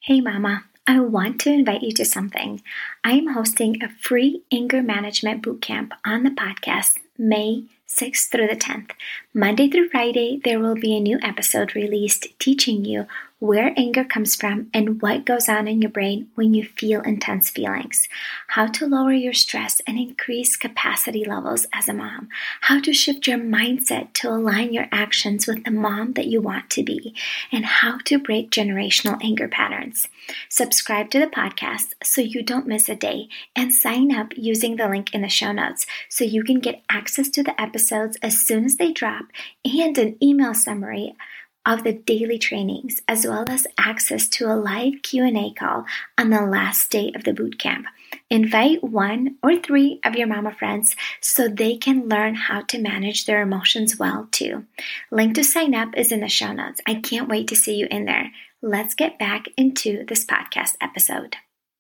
Hey Mama, I want to invite you to something. I am hosting a free anger management bootcamp on the podcast May 6th through the 10th. Monday through Friday, there will be a new episode released teaching you where anger comes from and what goes on in your brain when you feel intense feelings, how to lower your stress and increase capacity levels as a mom, how to shift your mindset to align your actions with the mom that you want to be, and how to break generational anger patterns. Subscribe to the podcast so you don't miss a day and sign up using the link in the show notes so you can get access to the episodes as soon as they drop and an email summary of the daily trainings, as well as access to a live Q&A call on the last day of the bootcamp. Invite 1 or 3 of your mama friends so they can learn how to manage their emotions well too. Link to sign up is in the show notes. I can't wait to see you in there. Let's get back into this podcast episode.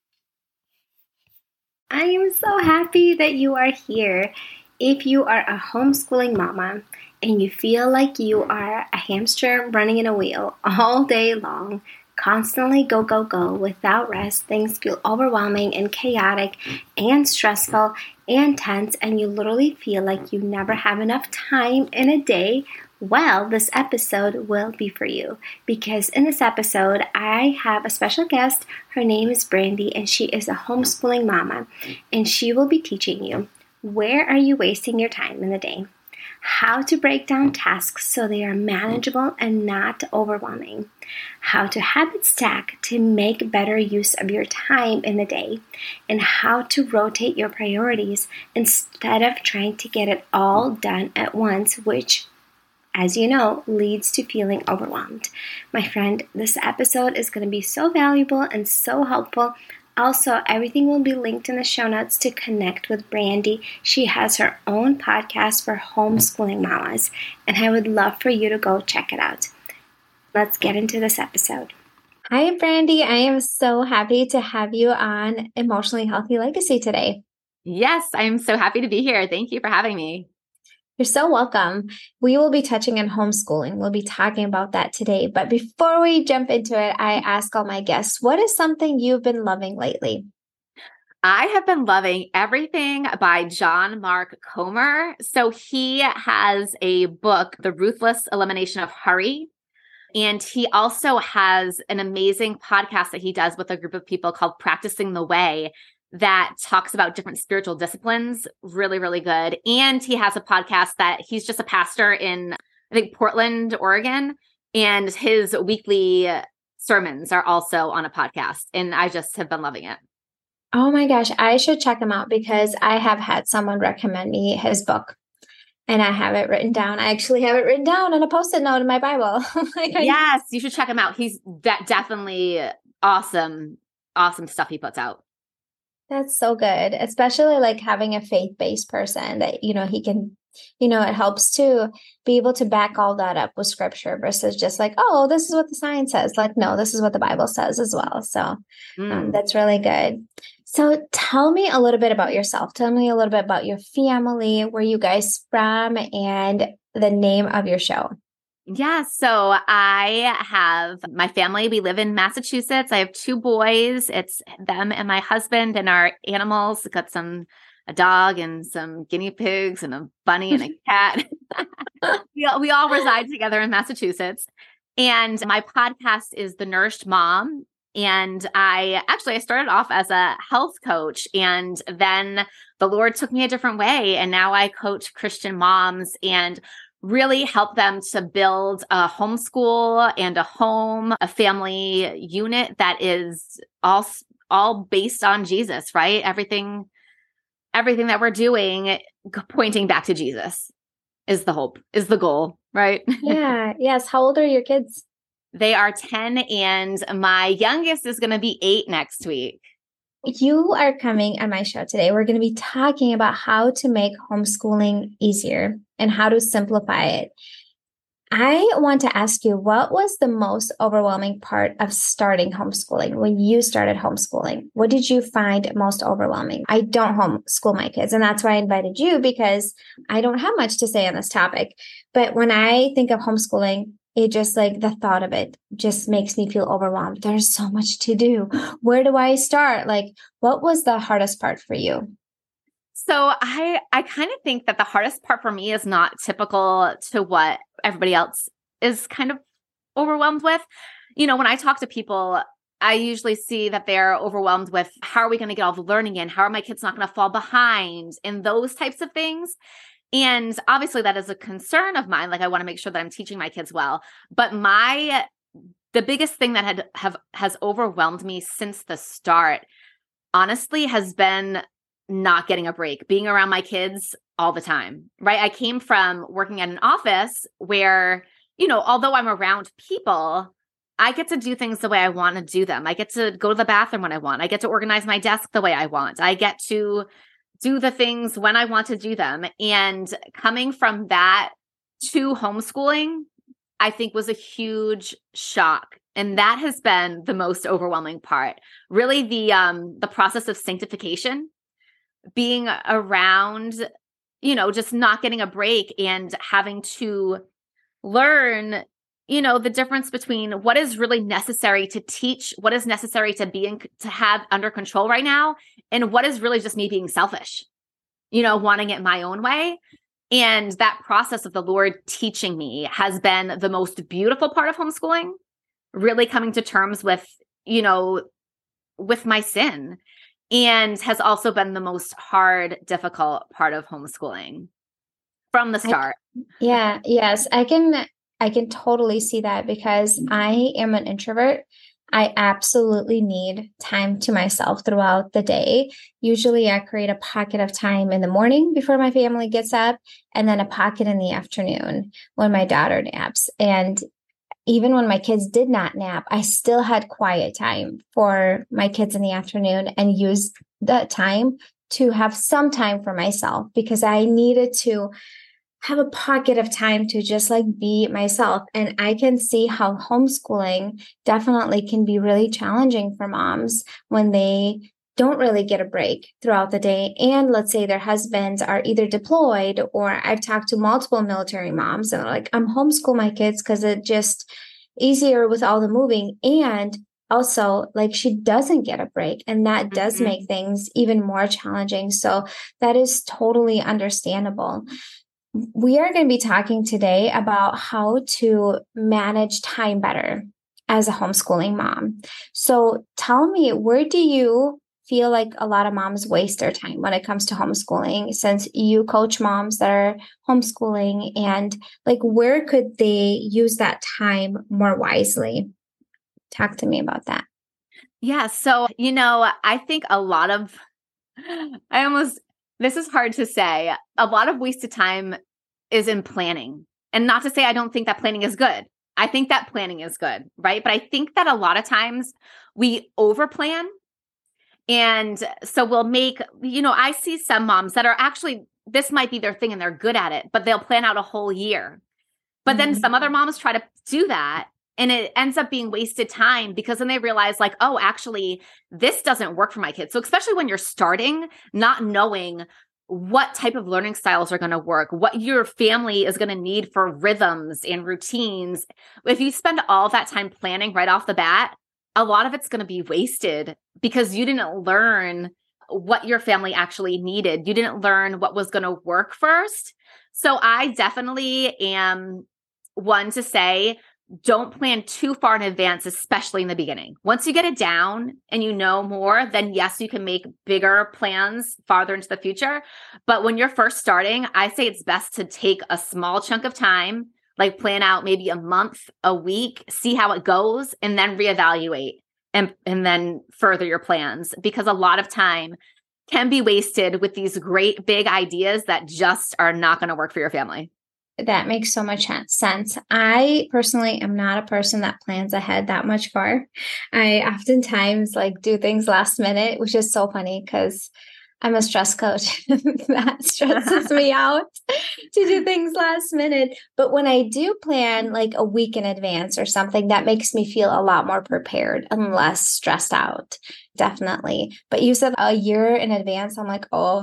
I am so happy that you are here. If you are a homeschooling mama and you feel like you are a hamster running in a wheel all day long, constantly go, go, go without rest, things feel overwhelming and chaotic and stressful and tense, and you literally feel like you never have enough time in a day, well, this episode will be for you, because in this episode, I have a special guest. Her name is Brandy, and she is a homeschooling mama, and she will be teaching you where are you wasting your time in the day, how to break down tasks so they are manageable and not overwhelming, how to habit stack to make better use of your time in the day, and how to rotate your priorities instead of trying to get it all done at once, which, as you know, leads to feeling overwhelmed. My friend, this episode is going to be so valuable and so helpful. Also, everything will be linked in the show notes to connect with Brandy. She has her own podcast for homeschooling mamas, and I would love for you to go check it out. Let's get into this episode. Hi, Brandy. I am so happy to have you on Emotionally Healthy Legacy today. Yes, I'm so happy to be here. Thank you for having me. You're so welcome. We will be touching on homeschooling. We'll be talking about that today. But before we jump into it, I ask all my guests, what is something you've been loving lately? I have been loving everything by John Mark Comer. So he has a book, The Ruthless Elimination of Hurry. And he also has an amazing podcast that he does with a group of people called Practicing the Way that talks about different spiritual disciplines. Really, really good. And he has a podcast that he's just a pastor in, I think, Portland, Oregon. And his weekly sermons are also on a podcast. And I just have been loving it. Oh my gosh, I should check him out because I have had someone recommend me his book. And I have it written down. I actually have it written down on a Post-it note in my Bible. Yes, you should check him out. He's definitely awesome stuff he puts out. That's so good, especially like having a faith-based person that, he can, it helps to be able to back all that up with scripture versus just like, oh, this is what the science says. Like, no, this is what the Bible says as well. So that's really good. So tell me a little bit about yourself. Tell me a little bit about your family, where you guys from, and the name of your show. Yeah, so I have my family. We live in Massachusetts. I have 2 boys. It's them and my husband and our animals. We've got a dog and some guinea pigs and a bunny and a cat. we all reside together in Massachusetts. And my podcast is The Nourished Mom. And I started off as a health coach, and then the Lord took me a different way. And now I coach Christian moms and really help them to build a homeschool and a home, a family unit that is all based on Jesus, right? Everything that we're doing, pointing back to Jesus is the hope, is the goal, right? Yeah. Yes. How old are your kids? They are 10, and my youngest is going to be 8 next week. You are coming on my show today. We're going to be talking about how to make homeschooling easier and how to simplify it. I want to ask you, what was the most overwhelming part of starting homeschooling when you started homeschooling? What did you find most overwhelming? I don't homeschool my kids, and that's why I invited you, because I don't have much to say on this topic. But when I think of homeschooling, it just like the thought of it just makes me feel overwhelmed. There's so much to do. Where do I start? Like, what was the hardest part for you? So I kind of think that the hardest part for me is not typical to what everybody else is kind of overwhelmed with. When I talk to people, I usually see that they're overwhelmed with how are we going to get all the learning in? How are my kids not going to fall behind? And those types of things. And obviously that is a concern of mine. Like I want to make sure that I'm teaching my kids well. But the biggest thing that has overwhelmed me since the start, honestly, has been not getting a break, being around my kids all the time, right? I came from working at an office where, although I'm around people, I get to do things the way I want to do them. I get to go to the bathroom when I want. I get to organize my desk the way I want. I get to do the things when I want to do them. And coming from that to homeschooling, I think was a huge shock. And that has been the most overwhelming part. Really the process of sanctification, being around, just not getting a break and having to learn, the difference between what is really necessary to teach, what is necessary to have under control right now, and what is really just me being selfish, wanting it my own way. And that process of the Lord teaching me has been the most beautiful part of homeschooling, really coming to terms with, with my sin, and has also been the most difficult part of homeschooling from the start. Yes, I can totally see that because I am an introvert. I absolutely need time to myself throughout the day. Usually I create a pocket of time in the morning before my family gets up, and then a pocket in the afternoon when my daughter naps. And even when my kids did not nap, I still had quiet time for my kids in the afternoon and used that time to have some time for myself because I needed to have a pocket of time to just like be myself. And I can see how homeschooling definitely can be really challenging for moms when they don't really get a break throughout the day. And let's say their husbands are either deployed, or I've talked to multiple military moms and they're like, I'm homeschool my kids because it's just easier with all the moving. And also like she doesn't get a break, and that does make things even more challenging. So that is totally understandable. We are going to be talking today about how to manage time better as a homeschooling mom. So tell me, where do you feel like a lot of moms waste their time when it comes to homeschooling, since you coach moms that are homeschooling, and like where could they use that time more wisely? Talk to me about that. Yeah. So, I think this is hard to say. A lot of wasted time is in planning. And not to say I don't think that planning is good. I think that planning is good, right? But I think that a lot of times we overplan. And so we'll make, I see some moms that are actually, this might be their thing and they're good at it, but they'll plan out a whole year. But then some other moms try to do that, and it ends up being wasted time because then they realize like, oh, actually, this doesn't work for my kids. So especially when you're starting, not knowing what type of learning styles are going to work, what your family is going to need for rhythms and routines. If you spend all that time planning right off the bat, a lot of it's going to be wasted because you didn't learn what your family actually needed. You didn't learn what was going to work first. So I definitely am one to say, don't plan too far in advance, especially in the beginning. Once you get it down and you know more, then yes, you can make bigger plans farther into the future. But when you're first starting, I say it's best to take a small chunk of time, like plan out maybe a month, a week, see how it goes, and then reevaluate and then further your plans, because a lot of time can be wasted with these great big ideas that just are not going to work for your family. That makes so much sense. I personally am not a person that plans ahead that much far. I oftentimes like do things last minute, which is so funny because I'm a stress coach. That stresses me out to do things last minute. But when I do plan like a week in advance or something, that makes me feel a lot more prepared and less stressed out. Definitely. But you said a year in advance. I'm like, oh,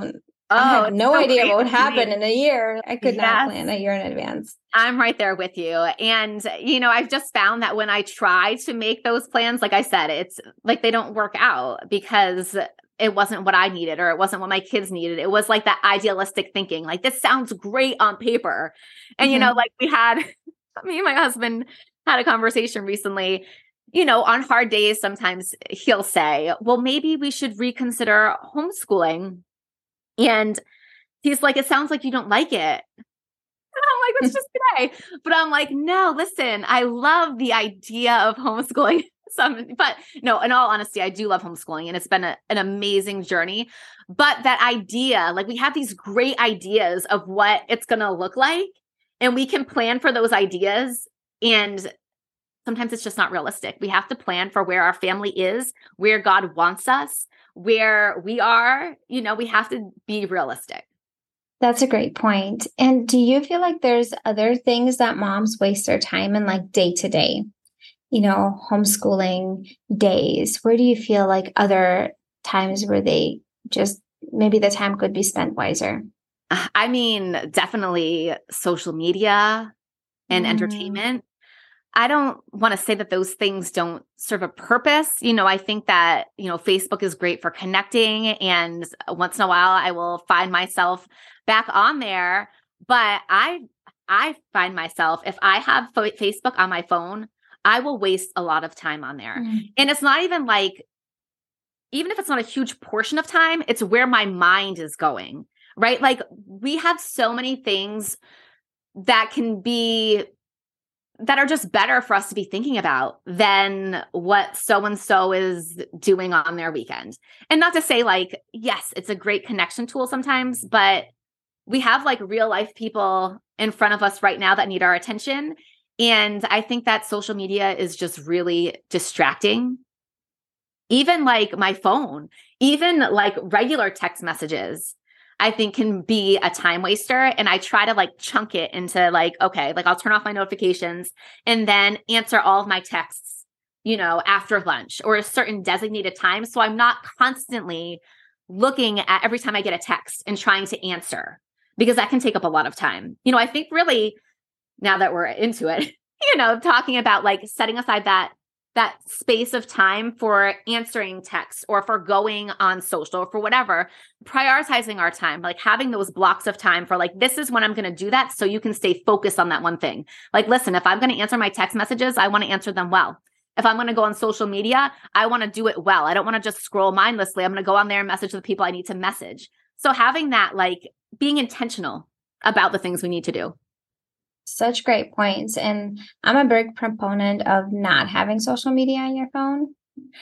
I Oh, had it's no so idea great what would that you happen made. in a year. I could not Yes. plan a year in advance. I'm right there with you. And, I've just found that when I try to make those plans, like I said, it's like they don't work out because it wasn't what I needed or it wasn't what my kids needed. It was like that idealistic thinking, like this sounds great on paper. And, like we had, me and my husband had a conversation recently, on hard days, sometimes he'll say, well, maybe we should reconsider homeschooling. And he's like, it sounds like you don't like it. I'm like, it's just today. But I'm like, no, listen, I love the idea of homeschooling. But no, in all honesty, I do love homeschooling and it's been an amazing journey. But that idea, like we have these great ideas of what it's going to look like and we can plan for those ideas. And sometimes it's just not realistic. We have to plan for where our family is, where God wants us, where we are, we have to be realistic. That's a great point. And do you feel like there's other things that moms waste their time in, like day to day, homeschooling days? Where do you feel like other times where they just maybe the time could be spent wiser? I mean, definitely social media and entertainment. I don't want to say that those things don't serve a purpose. I think that, Facebook is great for connecting. And once in a while, I will find myself back on there. But I find myself, if I have Facebook on my phone, I will waste a lot of time on there. And it's not even like, even if it's not a huge portion of time, it's where my mind is going, right? Like we have so many things that are just better for us to be thinking about than what so-and-so is doing on their weekend. And not to say like, yes, it's a great connection tool sometimes, but we have like real life people in front of us right now that need our attention. And I think that social media is just really distracting. Even like my phone, even like regular text messages, I think can be a time waster. And I try to like chunk it into like, okay, like I'll turn off my notifications and then answer all of my texts, after lunch or a certain designated time. So I'm not constantly looking at every time I get a text and trying to answer because that can take up a lot of time. I think really now that we're into it, talking about like setting aside that space of time for answering texts or for going on social or for whatever, prioritizing our time, like having those blocks of time for like, this is when I'm going to do that. So you can stay focused on that one thing. Like, listen, if I'm going to answer my text messages, I want to answer them well. If I'm going to go on social media, I want to do it well. I don't want to just scroll mindlessly. I'm going to go on there and message the people I need to message. So having that, like being intentional about the things we need to do. Such great points. And I'm a big proponent of not having social media on your phone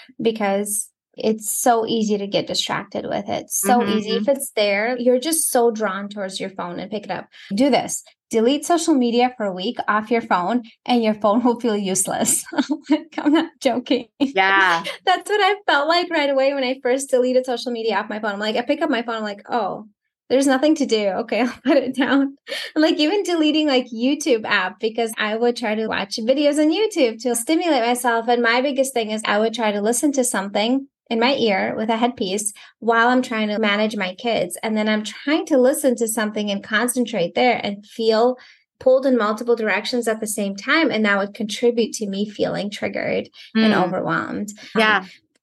because it's so easy to get distracted with it. So easy. If it's there, you're just so drawn towards your phone and pick it up. Do this. Delete social media for a week off your phone and your phone will feel useless. I'm not joking. Yeah. That's what I felt like right away when I first deleted social media off my phone. I'm like, I pick up my phone, I'm like, oh, there's nothing to do. Okay, I'll put it down. Like even deleting like YouTube app because I would try to watch videos on YouTube to stimulate myself. And my biggest thing is I would try to listen to something in my ear with a headpiece while I'm trying to manage my kids. And then I'm trying to listen to something and concentrate there and feel pulled in multiple directions at the same time. And that would contribute to me feeling triggered and overwhelmed. Yeah.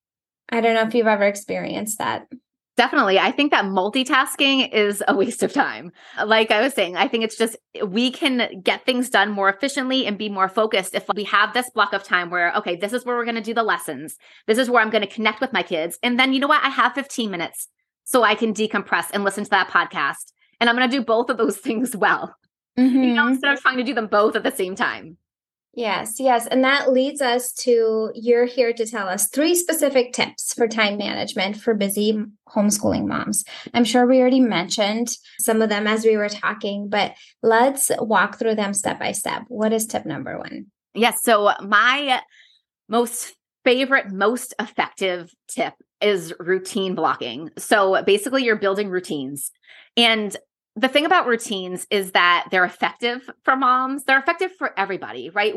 I don't know if you've ever experienced that. Definitely. I think that multitasking is a waste of time. Like I was saying, I think it's just, we can get things done more efficiently and be more focused if we have this block of time where, okay, this is where we're going to do the lessons. This is where I'm going to connect with my kids. And then you know what? I have 15 minutes so I can decompress and listen to that podcast. And I'm going to do both of those things well, instead of trying to do them both at the same time. Yes. And that leads us to, you're here to tell us 3 specific tips for time management for busy homeschooling moms. I'm sure we already mentioned some of them as we were talking, but let's walk through them step by step. What is tip number 1? Yes. So my most favorite, most effective tip is routine blocking. So basically you're building routines. And the thing about routines is that they're effective for moms. They're effective for everybody, right?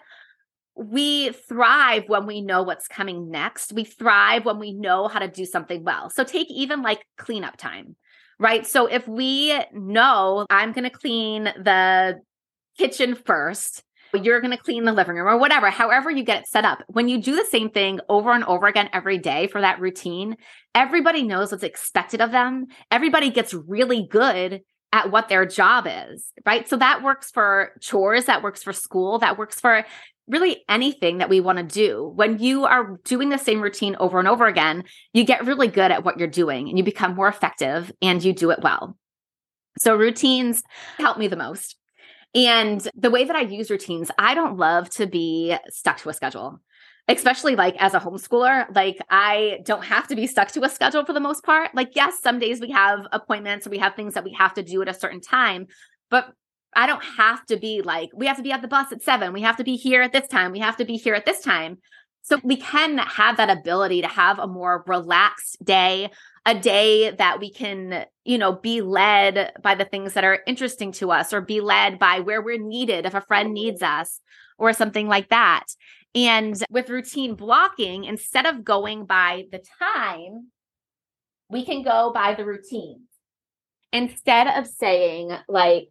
We thrive when we know what's coming next. We thrive when we know how to do something well. So take even like cleanup time, right? So if we know I'm going to clean the kitchen first, you're going to clean the living room or whatever, however you get it set up. When you do the same thing over and over again every day for that routine, everybody knows what's expected of them. Everybody gets really good at what their job is, right? So that works for chores, that works for school, that works for really anything that we want to do. When you are doing the same routine over and over again, you get really good at what you're doing and you become more effective and you do it well. So routines help me the most. And the way that I use routines, I don't love to be stuck to a schedule, especially like as a homeschooler. Like I don't have to be stuck to a schedule for the most part. Like, yes, some days we have appointments or we have things that we have to do at a certain time, but I don't have to be like, we have to be at the bus at 7. We have to be here at this time. We have to be here at this time. So we can have that ability to have a more relaxed day, a day that we can, be led by the things that are interesting to us or be led by where we're needed if a friend needs us or something like that. And with routine blocking, instead of going by the time, we can go by the routine. Instead of saying like,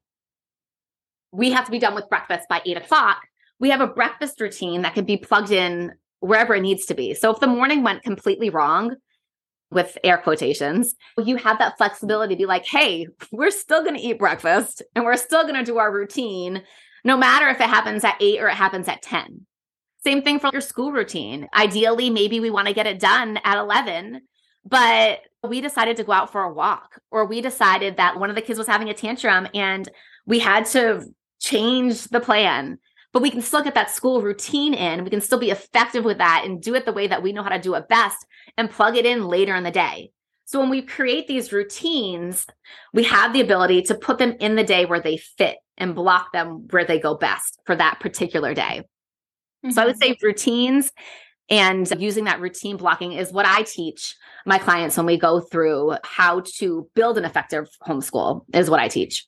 we have to be done with breakfast by 8:00, we have a breakfast routine that can be plugged in wherever it needs to be. So if the morning went completely wrong, with air quotations, you have that flexibility to be like, hey, we're still going to eat breakfast and we're still going to do our routine, no matter if it happens at 8 or it happens at 10. Same thing for your school routine. Ideally, maybe we want to get it done at 11, but we decided to go out for a walk, or we decided that one of the kids was having a tantrum and we had to change the plan. But we can still get that school routine in. We can still be effective with that and do it the way that we know how to do it best and plug it in later in the day. So when we create these routines, we have the ability to put them in the day where they fit and block them where they go best for that particular day. Mm-hmm. So I would say routines and using that routine blocking is what I teach my clients when we go through how to build an effective homeschool, is what I teach.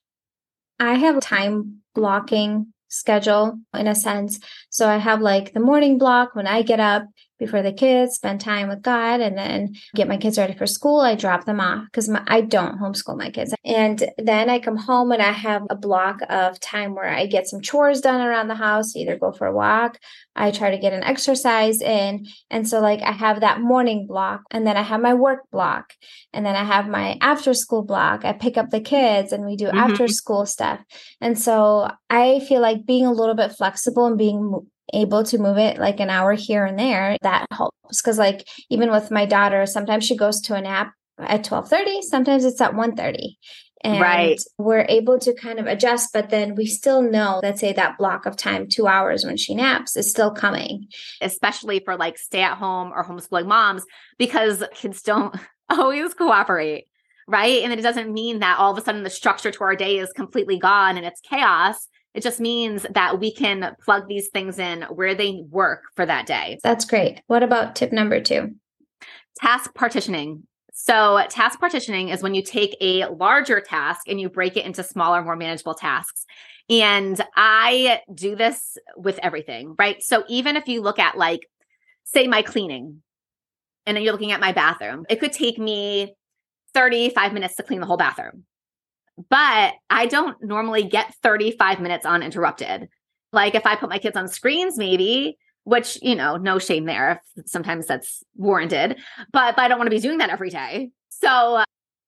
I have a time blocking schedule in a sense. So I have like the morning block when I get up before the kids, spend time with God, and then get my kids ready for school. I drop them off because I don't homeschool my kids. And then I come home and I have a block of time where I get some chores done around the house, either go for a walk. I try to get an exercise in. And so like I have that morning block, and then I have my work block, and then I have my after school block. I pick up the kids and we do after school stuff. And so I feel like being a little bit flexible and being able to move it like an hour here and there, that helps. Because like even with my daughter, sometimes she goes to a nap at 12:30, sometimes it's at 1:30. And we're able to kind of adjust, but then we still know, let's say that block of time, 2 hours when she naps, is still coming. Especially for like stay-at-home or homeschooling moms, because kids don't always cooperate, right? And it doesn't mean that all of a sudden the structure to our day is completely gone and it's chaos. It just means that we can plug these things in where they work for that day. That's great. What about tip number 2? Task partitioning. So task partitioning is when you take a larger task and you break it into smaller, more manageable tasks. And I do this with everything, right? So even if you look at like, say my cleaning, and then you're looking at my bathroom, it could take me 35 minutes to clean the whole bathroom. But I don't normally get 35 minutes uninterrupted. Like if I put my kids on screens, maybe, which, no shame there. Sometimes that's warranted, but I don't want to be doing that every day. So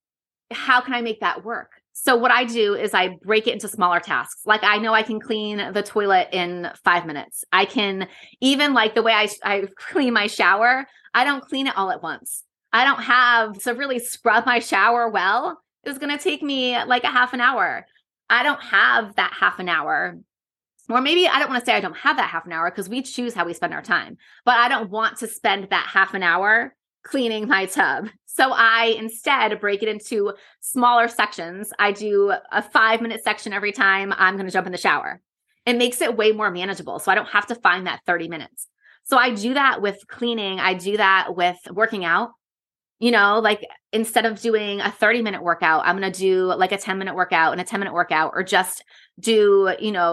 how can I make that work? So what I do is I break it into smaller tasks. Like I know I can clean the toilet in 5 minutes. I can even like the way I clean my shower, I don't clean it all at once. I don't have to really scrub my shower well. It's going to take me like a half an hour. I don't have that half an hour. Or maybe I don't want to say I don't have that half an hour because we choose how we spend our time. But I don't want to spend that half an hour cleaning my tub. So I instead break it into smaller sections. I do a 5-minute section every time I'm going to jump in the shower. It makes it way more manageable. So I don't have to find that 30 minutes. So I do that with cleaning. I do that with working out. Like instead of doing a 30-minute workout, I'm going to do like a 10-minute workout and a 10-minute workout, or just do,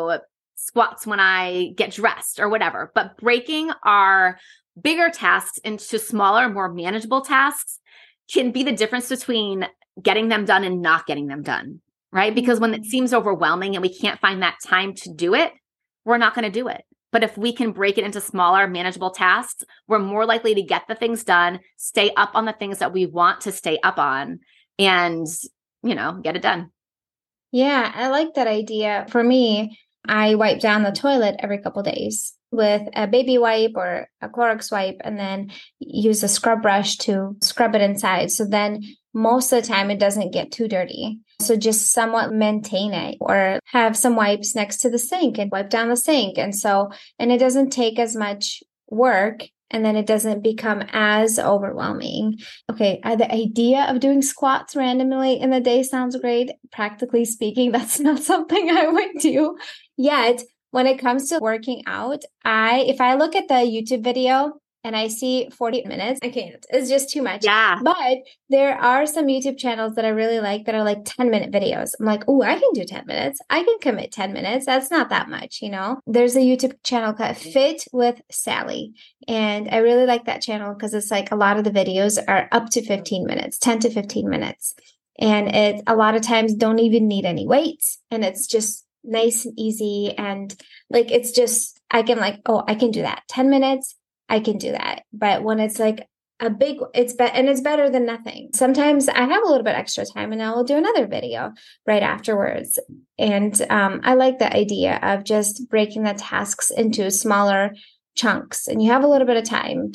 squats when I get dressed or whatever. But breaking our bigger tasks into smaller, more manageable tasks can be the difference between getting them done and not getting them done, right? Because when it seems overwhelming and we can't find that time to do it, we're not going to do it. But if we can break it into smaller, manageable tasks, we're more likely to get the things done, stay up on the things that we want to stay up on, and, get it done. Yeah, I like that idea. For me, I wipe down the toilet every couple of days with a baby wipe or a Clorox wipe, and then use a scrub brush to scrub it inside. So then most of the time it doesn't get too dirty. So just somewhat maintain it, or have some wipes next to the sink and wipe down the sink. And it doesn't take as much work, and then it doesn't become as overwhelming. Okay, the idea of doing squats randomly in the day sounds great. Practically speaking, that's not something I would do yet. When it comes to working out, if I look at the YouTube video and I see 40 minutes, I can't. It's just too much. Yeah. But there are some YouTube channels that I really like that are like 10-minute videos. I'm like, oh, I can do 10 minutes. I can commit 10 minutes. That's not that much, There's a YouTube channel called Fit with Sally. And I really like that channel because it's like a lot of the videos are up to 15 minutes, 10 to 15 minutes. And it a lot of times don't even need any weights. And it's just nice and easy. And like, it's just, I can do that. 10 minutes. I can do that. But when it's like it's better than nothing. Sometimes I have a little bit extra time and I will do another video right afterwards. And I like the idea of just breaking the tasks into smaller chunks. And you have a little bit of time,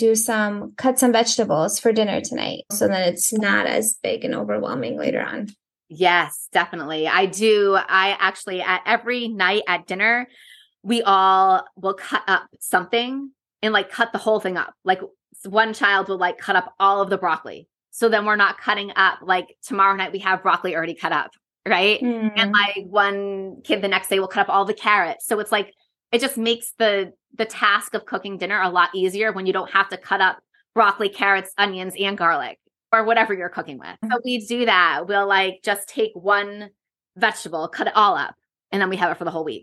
cut some vegetables for dinner tonight. So then it's not as big and overwhelming later on. Yes, definitely. I do. I actually, at every night at dinner, we all will cut up something and like cut the whole thing up. Like one child will like cut up all of the broccoli. So then we're not cutting up like tomorrow night we have broccoli already cut up, right? And like one kid the next day will cut up all the carrots. So it's like, it just makes the task of cooking dinner a lot easier when you don't have to cut up broccoli, carrots, onions, and garlic, or whatever you're cooking with. So we do that. We'll like just take one vegetable, cut it all up, and then we have it for the whole week.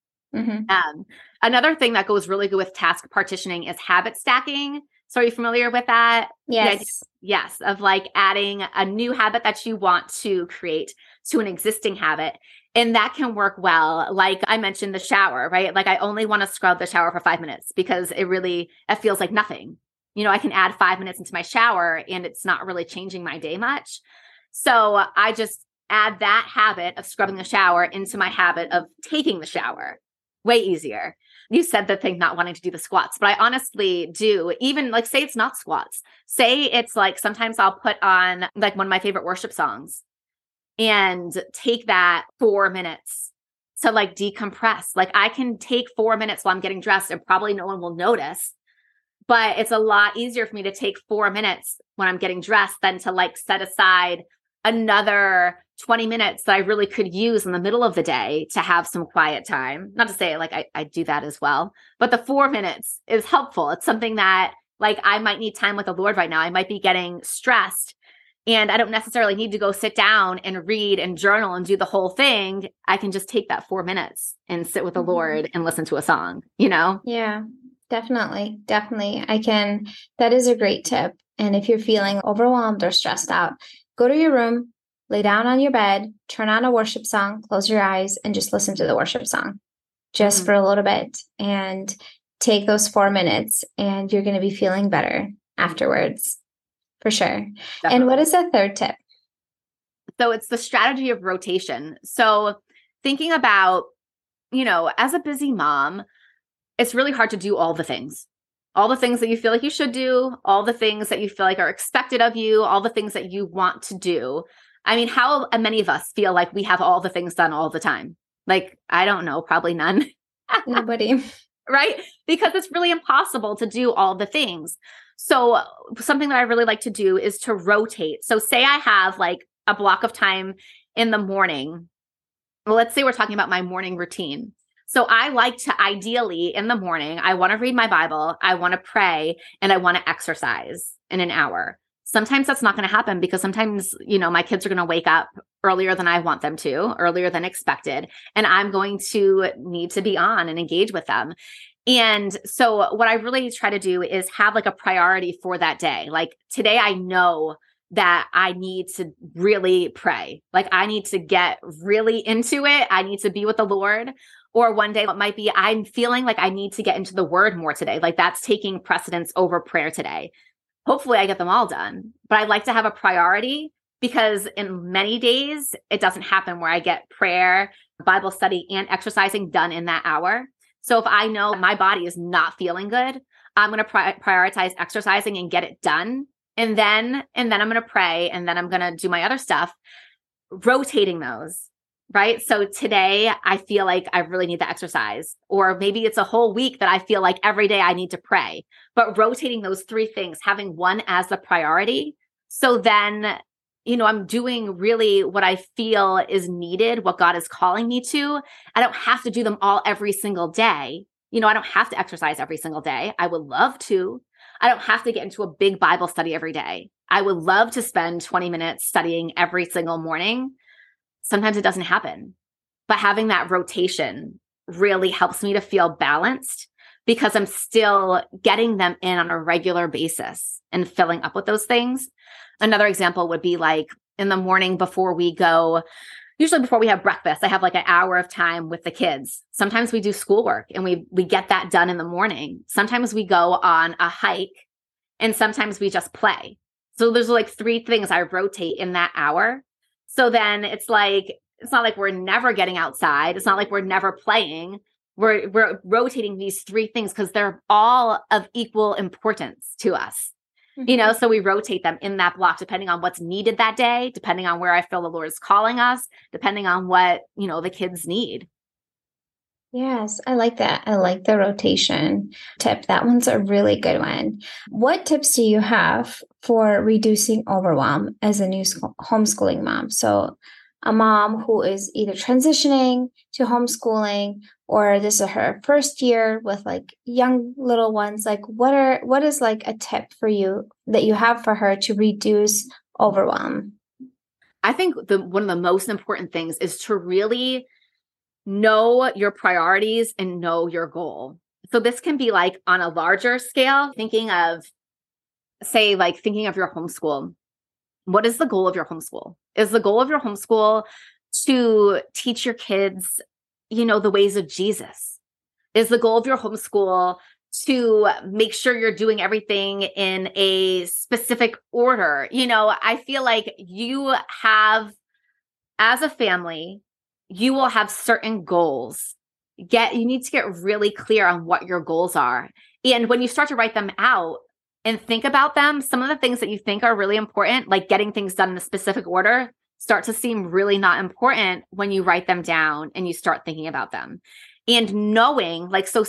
Another thing that goes really good with task partitioning is habit stacking. So are you familiar with that? Yes. Yes. Of like adding a new habit that you want to create to an existing habit. And that can work well. Like I mentioned the shower, right? Like I only want to scrub the shower for 5 minutes because it feels like nothing. I can add 5 minutes into my shower and it's not really changing my day much. So I just add that habit of scrubbing the shower into my habit of taking the shower. Way easier. You said the thing not wanting to do the squats, but I honestly do. Even like say it's not squats. Say it's like sometimes I'll put on like one of my favorite worship songs and take that 4 minutes to like decompress. Like I can take 4 minutes while I'm getting dressed and probably no one will notice. But it's a lot easier for me to take 4 minutes when I'm getting dressed than to like set aside another 20 minutes that I really could use in the middle of the day to have some quiet time. Not to say like I do that as well, but the 4 minutes is helpful. It's something that like I might need time with the Lord right now. I might be getting stressed and I don't necessarily need to go sit down and read and journal and do the whole thing. I can just take that 4 minutes and sit with the Lord and listen to a song, Yeah. Definitely. That is a great tip. And if you're feeling overwhelmed or stressed out, go to your room, lay down on your bed, turn on a worship song, close your eyes, and just listen to the worship song just for a little bit and take those 4 minutes and you're going to be feeling better afterwards for sure. Definitely. And what is the third tip? So it's the strategy of rotation. So thinking about, as a busy mom, it's really hard to do all the things that you feel like you should do, all the things that you feel like are expected of you, all the things that you want to do. I mean, how many of us feel like we have all the things done all the time? Like, I don't know, probably none. Nobody. Right? Because it's really impossible to do all the things. So something that I really like to do is to rotate. So say I have like a block of time in the morning. Well, let's say we're talking about my morning routine. So I like to ideally in the morning, I want to read my Bible, I want to pray, and I want to exercise in an hour. Sometimes that's not going to happen because sometimes, my kids are going to wake up earlier than I want them to, earlier than expected, and I'm going to need to be on and engage with them. And so what I really try to do is have like a priority for that day. Like today, I know that I need to really pray. Like I need to get really into it. I need to be with the Lord. Or one day it might be, I'm feeling like I need to get into the word more today. Like that's taking precedence over prayer today. Hopefully I get them all done, but I'd like to have a priority because in many days it doesn't happen where I get prayer, Bible study, and exercising done in that hour. So if I know my body is not feeling good, I'm going to prioritize exercising and get it done. And then I'm going to pray, and then I'm going to do my other stuff, rotating those, right? So today I feel like I really need the exercise, or maybe it's a whole week that I feel like every day I need to pray, but rotating those three things, having one as the priority. So then, I'm doing really what I feel is needed, what God is calling me to. I don't have to do them all every single day. I don't have to exercise every single day. I would love to. I don't have to get into a big Bible study every day. I would love to spend 20 minutes studying every single morning. Sometimes it doesn't happen, but having that rotation really helps me to feel balanced because I'm still getting them in on a regular basis and filling up with those things. Another example would be like in the morning before we go, usually before we have breakfast, I have like an hour of time with the kids. Sometimes we do schoolwork and we get that done in the morning. Sometimes we go on a hike and sometimes we just play. So there's like three things I rotate in that hour. So then it's not like we're never getting outside. It's not like we're never playing. We're rotating these three things because they're all of equal importance to us. So we rotate them in that block, depending on what's needed that day, depending on where I feel the Lord is calling us, depending on what, the kids need. Yes, I like that. I like the rotation tip. That one's a really good one. What tips do you have for reducing overwhelm as a new homeschooling mom? So a mom who is either transitioning to homeschooling or this is her first year with like young little ones, like what is like a tip for you that you have for her to reduce overwhelm? I think one of the most important things is to really know your priorities and know your goal. So this can be like on a larger scale, thinking of your homeschool. What is the goal of your homeschool? Is the goal of your homeschool to teach your kids, the ways of Jesus? Is the goal of your homeschool to make sure you're doing everything in a specific order? I feel like you have, as a family, you will have certain goals. You need to get really clear on what your goals are. And when you start to write them out and think about them, some of the things that you think are really important, like getting things done in a specific order, start to seem really not important when you write them down and you start thinking about them. And knowing,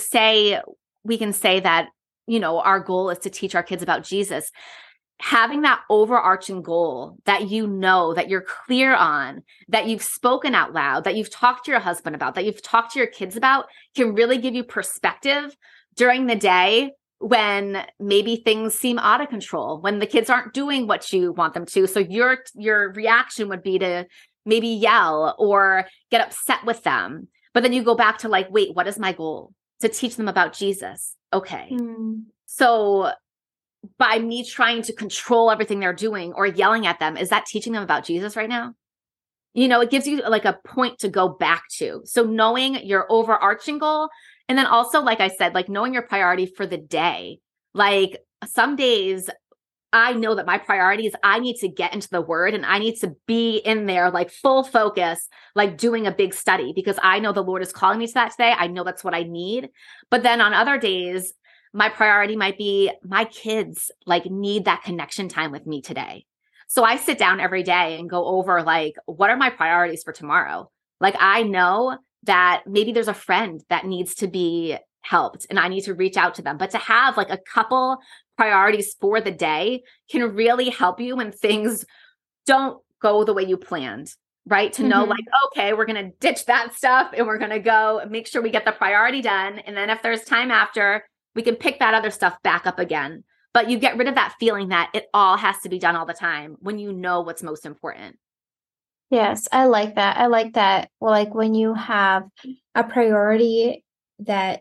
we can say that, our goal is to teach our kids about Jesus. Having that overarching goal that that you're clear on, that you've spoken out loud, that you've talked to your husband about, that you've talked to your kids about, can really give you perspective during the day when maybe things seem out of control, when the kids aren't doing what you want them to. So your reaction would be to maybe yell or get upset with them. But then you go back to like, wait, what is my goal? To teach them about Jesus. Okay. So by me trying to control everything they're doing or yelling at them, is that teaching them about Jesus right now? It gives you like a point to go back to. So knowing your overarching goal, and then also, like I said, like knowing your priority for the day. Like some days I know that my priority is I need to get into the word and I need to be in there like full focus, like doing a big study because I know the Lord is calling me to that today. I know that's what I need. But then on other days, my priority might be my kids like need that connection time with me today. So I sit down every day and go over like, what are my priorities for tomorrow? Like I know that maybe there's a friend that needs to be helped and I need to reach out to them. But to have like a couple priorities for the day can really help you when things don't go the way you planned, right? To know like, okay, we're going to ditch that stuff and we're going to go make sure we get the priority done. And then if there's time after, we can pick that other stuff back up again. But you get rid of that feeling that it all has to be done all the time when you know what's most important. Yes, I like that. I like that. Well, like when you have a priority that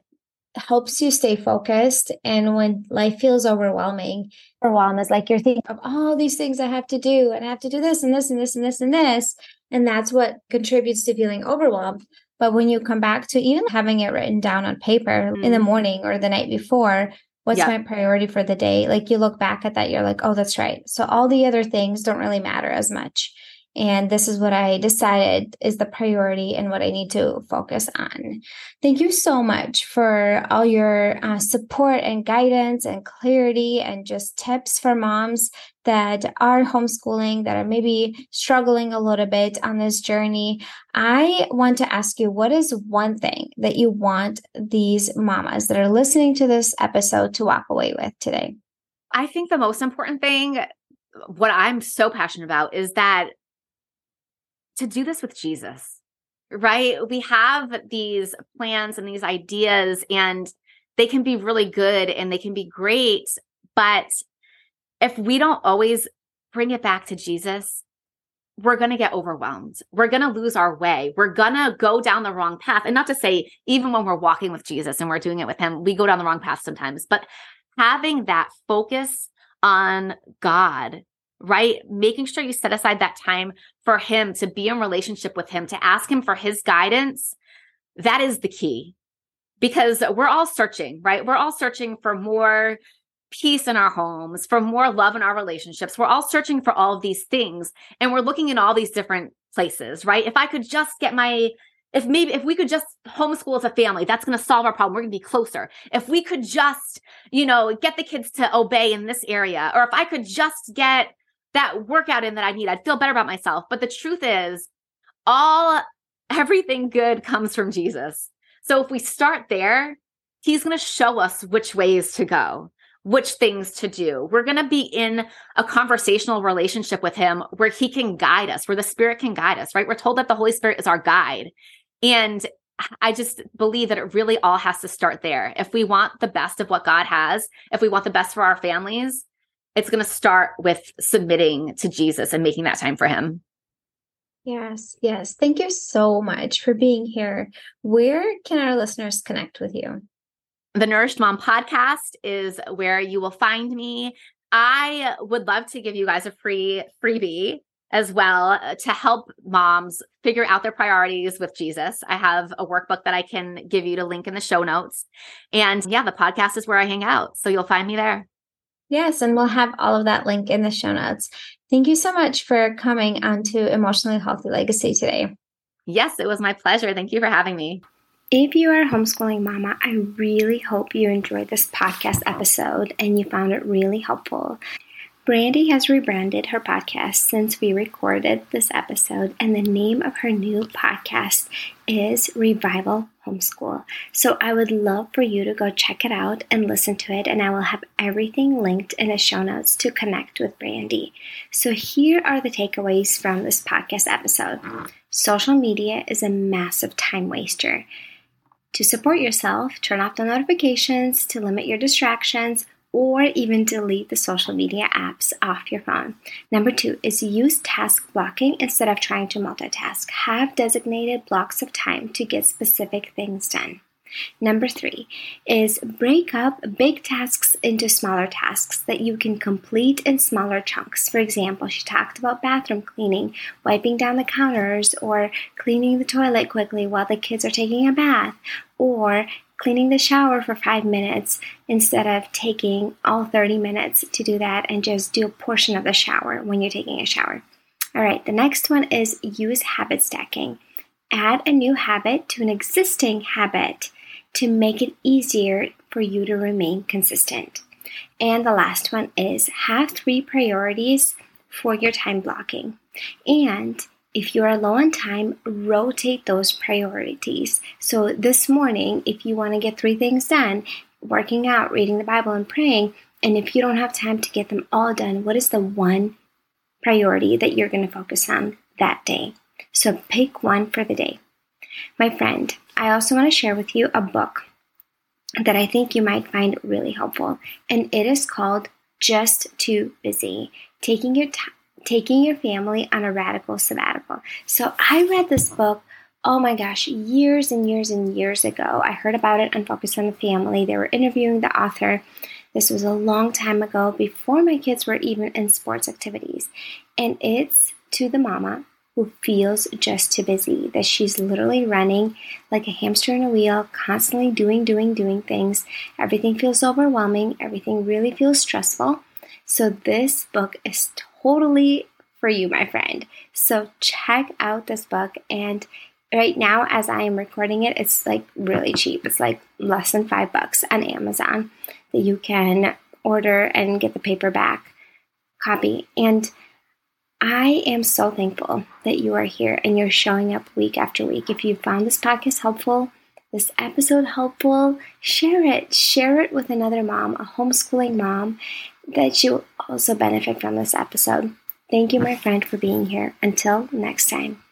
helps you stay focused. And when life feels overwhelm is like you're thinking of all these things I have to do, and I have to do this and this and this and this and this. And that's what contributes to feeling overwhelmed. But when you come back to even having it written down on paper in the morning or the night before, what's my priority for the day? Like you look back at that, you're like, oh, that's right. So all the other things don't really matter as much. And this is what I decided is the priority and what I need to focus on. Thank you so much for all your support and guidance and clarity and just tips for moms that are homeschooling, that are maybe struggling a little bit on this journey. I want to ask you, what is one thing that you want these mamas that are listening to this episode to walk away with today? I think the most important thing, what I'm so passionate about, is that to do this with Jesus, right? We have these plans and these ideas, and they can be really good and they can be great. But if we don't always bring it back to Jesus, we're going to get overwhelmed. We're going to lose our way. We're going to go down the wrong path. And not to say, even when we're walking with Jesus and we're doing it with him, we go down the wrong path sometimes, but having that focus on God, right? Making sure you set aside that time for him, to be in relationship with him, to ask him for his guidance. That is the key, because we're all searching, right? We're all searching for more peace in our homes, for more love in our relationships. We're all searching for all of these things, and we're looking in all these different places, right? If we could just homeschool as a family, that's going to solve our problem. We're going to be closer. If we could just, get the kids to obey in this area, or if I could just get that workout in that I need, I'd feel better about myself. But the truth is, everything good comes from Jesus. So if we start there, he's going to show us which ways to go, which things to do. We're going to be in a conversational relationship with him where he can guide us, where the Spirit can guide us, right? We're told that the Holy Spirit is our guide. And I just believe that it really all has to start there. If we want the best of what God has, if we want the best for our families, it's going to start with submitting to Jesus and making that time for him. Yes. Thank you so much for being here. Where can our listeners connect with you? The Nourished Mom podcast is where you will find me. I would love to give you guys a freebie as well to help moms figure out their priorities with Jesus. I have a workbook that I can give you to link in the show notes. And the podcast is where I hang out. So you'll find me there. Yes, and we'll have all of that link in the show notes. Thank you so much for coming onto Emotionally Healthy Legacy today. Yes, it was my pleasure. Thank you for having me. If you are a homeschooling mama, I really hope you enjoyed this podcast episode and you found it really helpful. Brandy has rebranded her podcast since we recorded this episode, and the name of her new podcast is Revival Homeschool. So I would love for you to go check it out and listen to it, and I will have everything linked in the show notes to connect with Brandy. So here are the takeaways from this podcast episode. Social media is a massive time waster. To support yourself, turn off the notifications to limit your distractions, or even delete the social media apps off your phone. Number 2 is use task blocking instead of trying to multitask. Have designated blocks of time to get specific things done. Number 3 is break up big tasks into smaller tasks that you can complete in smaller chunks. For example, she talked about bathroom cleaning, wiping down the counters, or cleaning the toilet quickly while the kids are taking a bath, or cleaning the shower for 5 minutes instead of taking all 30 minutes to do that, and just do a portion of the shower when you're taking a shower. All right, the next one is use habit stacking. Add a new habit to an existing habit to make it easier for you to remain consistent. And the last one is have 3 priorities for your time blocking. And if you are low on time, rotate those priorities. So this morning, if you want to get 3 things done, working out, reading the Bible, and praying, and if you don't have time to get them all done, what is the one priority that you're going to focus on that day? So pick one for the day. My friend, I also want to share with you a book that I think you might find really helpful, and it is called Just Too Busy, Taking Your Family on a Radical Sabbatical. So I read this book Oh my gosh, years and years and years ago, I heard about it on Focus on the Family. They were interviewing the author. This was a long time ago, before my kids were even in sports activities. And it's to the mama who feels just too busy, that she's literally running like a hamster in a wheel, constantly doing things. Everything feels overwhelming. Everything really feels stressful. So this book is totally for you, my friend. So check out this book. And right now, as I am recording it, it's like really cheap. It's like less than $5 on Amazon that you can order and get the paperback copy. And I am so thankful that you are here and you're showing up week after week. If you found this podcast helpful, this episode helpful, share it. Share it with another mom, a homeschooling mom, that you'll also benefit from this episode. Thank you, my friend, for being here. Until next time.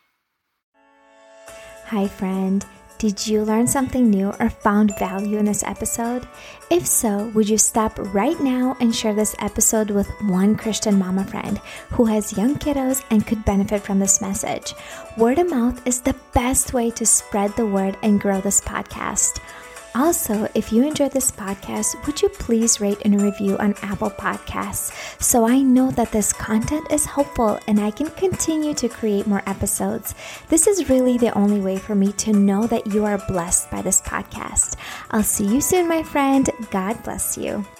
Hi, friend. Did you learn something new or found value in this episode? If so, would you stop right now and share this episode with one Christian mama friend who has young kiddos and could benefit from this message? Word of mouth is the best way to spread the word and grow this podcast. Also, if you enjoyed this podcast, would you please rate and review on Apple Podcasts so I know that this content is helpful and I can continue to create more episodes. This is really the only way for me to know that you are blessed by this podcast. I'll see you soon, my friend. God bless you.